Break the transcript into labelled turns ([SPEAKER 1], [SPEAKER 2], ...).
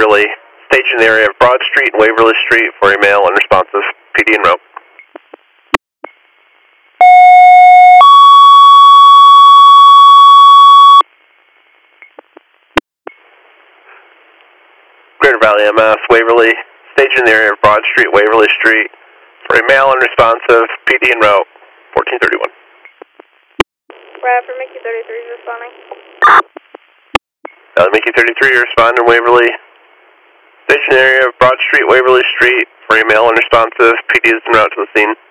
[SPEAKER 1] Waverly. Station in the area of Broad Street and Waverly Street for a male unresponsive. PD en route. Greater Valley MS, Waverly. Station in the area of Broad Street, Waverly Street for a male unresponsive. PD en route. 1431.
[SPEAKER 2] Bradford, Mickey 33 is responding.
[SPEAKER 1] Mickey 33, you're responding, Waverly. Station area of Broad Street, Waverly Street for a male unresponsive. PD is en route to the scene.